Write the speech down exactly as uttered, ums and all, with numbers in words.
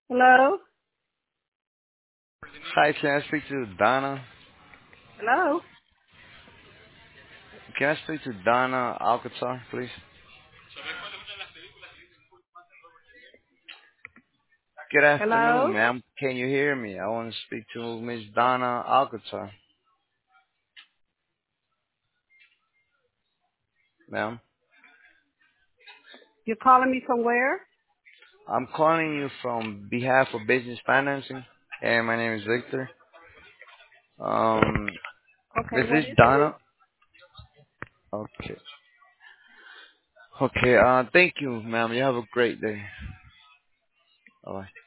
Hello? Hi, can I speak to Donna? Hello? Can I speak to Donna Alcazar, please? Good afternoon, Hello? ma'am. Can you hear me? I want to speak to Miss Donna Alcazar, ma'am. You're calling me from where? I'm calling you from behalf of business financing, and my name is Victor. Um, Okay, is what this is it? Donna? Okay. Okay. Uh, thank you, ma'am. You have a great day. Bye.